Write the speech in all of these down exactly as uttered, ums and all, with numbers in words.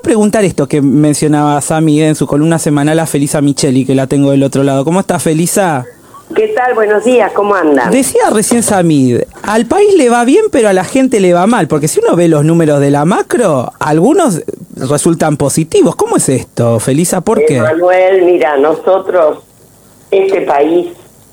preguntar esto que mencionaba Sami en su columna semanal a Felisa Micheli, que la tengo del otro lado. ¿Cómo está, Felisa? ¿Qué tal? Buenos días, ¿cómo andan? Decía recién Samid, al país le va bien, pero a la gente le va mal, porque si uno ve los números de la macro, algunos resultan positivos. ¿Cómo es esto, Felisa? ¿Por qué? Manuel, mira, nosotros, este país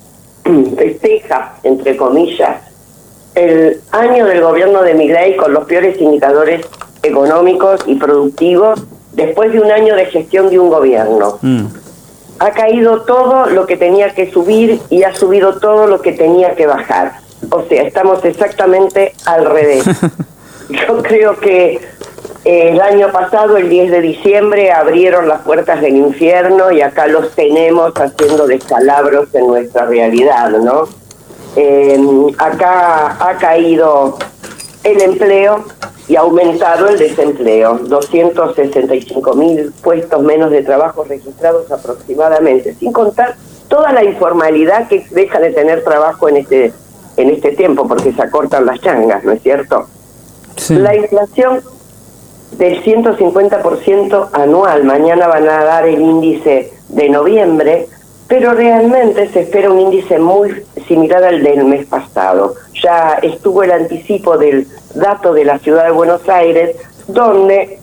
festeja, entre comillas, el año del gobierno de Milei con los peores indicadores económicos y productivos después de un año de gestión de un gobierno. Mm. Ha caído todo lo que tenía que subir y ha subido todo lo que tenía que bajar. O sea, estamos exactamente al revés. Yo creo que eh, el año pasado, el diez de diciembre, abrieron las puertas del infierno y acá los tenemos haciendo descalabros en nuestra realidad, ¿no? Eh, acá ha caído el empleo y ha aumentado el desempleo, doscientos sesenta y cinco mil puestos menos de trabajo registrados aproximadamente, sin contar toda la informalidad que deja de tener trabajo en este en este tiempo, porque se acortan las changas, ¿no es cierto? Sí. La inflación del ciento cincuenta por ciento anual, mañana van a dar el índice de noviembre, pero realmente se espera un índice muy similar al del mes pasado. Ya estuvo el anticipo del dato de la ciudad de Buenos Aires, donde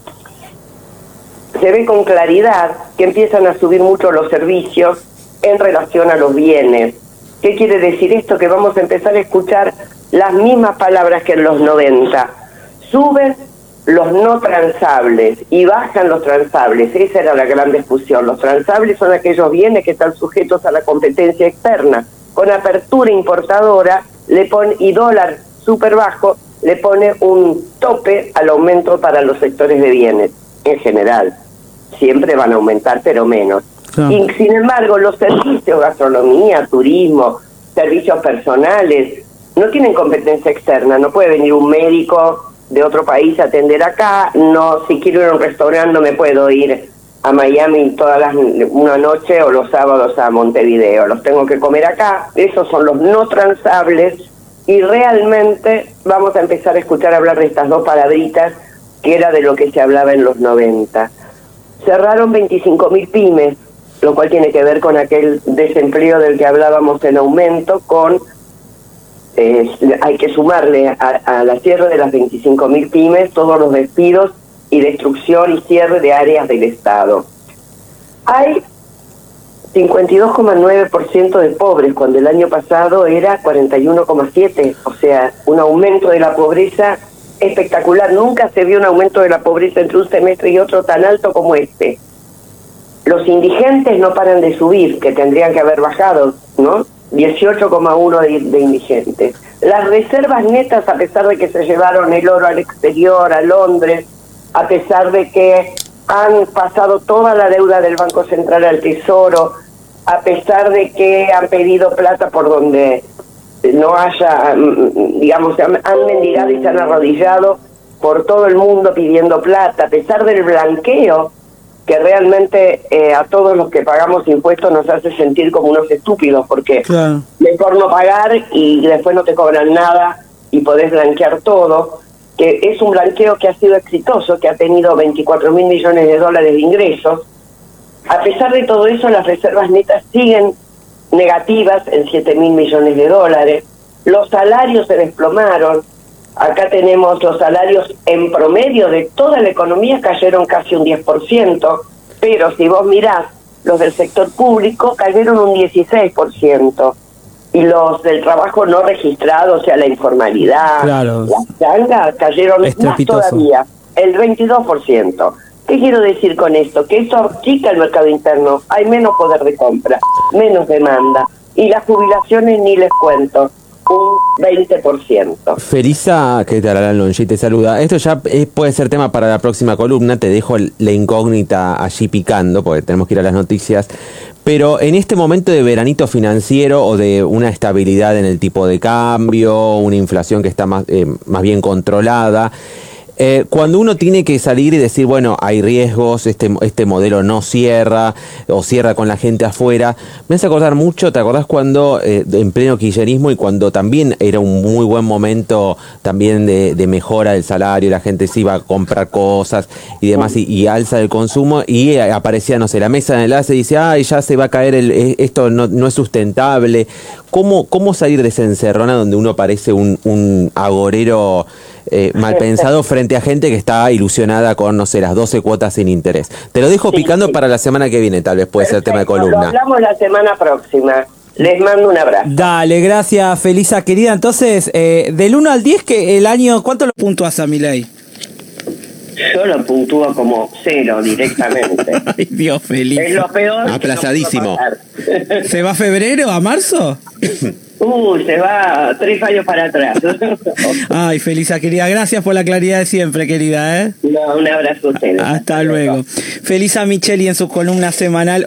se ve con claridad que empiezan a subir mucho los servicios en relación a los bienes. ¿Qué quiere decir esto? Que vamos a empezar a escuchar las mismas palabras que en los noventa. Suben los no transables y bajan los transables. Esa era la gran discusión. Los transables son aquellos bienes que están sujetos a la competencia externa. Con apertura importadora le pone, y dólar súper bajo, le pone un tope al aumento para los sectores de bienes en general. Siempre van a aumentar, pero menos. Sí. Y sin embargo, los servicios, gastronomía, turismo, servicios personales, no tienen competencia externa. No puede venir un médico de otro país a atender acá. No, si quiero ir a un restaurante no me puedo ir a Miami todas las una noche o los sábados a Montevideo. Los tengo que comer acá. Esos son los no transables. Y realmente vamos a empezar a escuchar hablar de estas dos palabritas que era de lo que se hablaba en los noventa. Cerraron veinticinco mil pymes, lo cual tiene que ver con aquel desempleo del que hablábamos en aumento, con eh, hay que sumarle a, a la cierre de las veinticinco mil pymes todos los despidos y destrucción y cierre de áreas del Estado. Hay cincuenta y dos coma nueve por ciento de pobres, cuando el año pasado era cuarenta y uno coma siete por ciento, o sea, un aumento de la pobreza espectacular. Nunca se vio un aumento de la pobreza entre un semestre y otro tan alto como este. Los indigentes no paran de subir, que tendrían que haber bajado, ¿no? dieciocho coma uno de, de indigentes. Las reservas netas, a pesar de que se llevaron el oro al exterior, a Londres, a pesar de que han pasado toda la deuda del Banco Central al Tesoro, a pesar de que han pedido plata por donde no haya, digamos, han, han mendigado y se han arrodillado por todo el mundo pidiendo plata, a pesar del blanqueo que realmente eh, a todos los que pagamos impuestos nos hace sentir como unos estúpidos, porque claro, mejor no pagar y después no te cobran nada y podés blanquear todo, que es un blanqueo que ha sido exitoso, que ha tenido veinticuatro mil millones de dólares de ingresos. A pesar de todo eso, las reservas netas siguen negativas en siete mil millones de dólares. Los salarios se desplomaron. Acá tenemos los salarios en promedio de toda la economía cayeron casi un diez por ciento, pero si vos mirás, los del sector público cayeron un dieciséis por ciento. Y los del trabajo no registrado, o sea, la informalidad, claro, las changas, cayeron más todavía, el veintidós por ciento. ¿Qué quiero decir con esto? Que eso achica el mercado interno, hay menos poder de compra, menos demanda, y las jubilaciones ni les cuento, un veinte por ciento. Felisa, ¿qué tal? Alan Longi te saluda. Esto ya es, puede ser tema para la próxima columna, te dejo la incógnita allí picando, porque tenemos que ir a las noticias. Pero en este momento de veranito financiero o de una estabilidad en el tipo de cambio, una inflación que está más, eh, más bien controlada, Eh, cuando uno tiene que salir y decir, bueno, hay riesgos, este, este modelo no cierra, o cierra con la gente afuera, me hace acordar mucho, ¿te acordás cuando, eh, en pleno kirchnerismo, y cuando también era un muy buen momento también de, de mejora del salario, la gente se iba a comprar cosas y demás, y, y alza el consumo, y eh, aparecía, no sé, la mesa de enlace y dice, ay, ya se va a caer, el, esto no, no es sustentable. ¿Cómo, cómo salir de esa encerrona donde uno parece un, un agorero eh, mal pensado frente a gente que está ilusionada con, no sé, las doce cuotas sin interés? Te lo dejo sí, picando sí. para la semana que viene, tal vez puede Perfecto, ser tema de columna. Lo hablamos la semana próxima. Les mando un abrazo. Dale, gracias, Felisa, querida. Entonces, eh, del uno al diez, que el año, ¿cuánto lo puntúas a Milei? Yo lo puntúo como cero directamente. Ay, Dios, Felisa. Es lo peor. Aplazadísimo. Que no puedo ¿Se va a febrero, a marzo? pasar. Uy, se va tres años para atrás. Ay, Felisa, querida, gracias por la claridad de siempre, querida, ¿eh? No, un abrazo a ustedes. Hasta luego. Felisa Micheli en su columna semanal.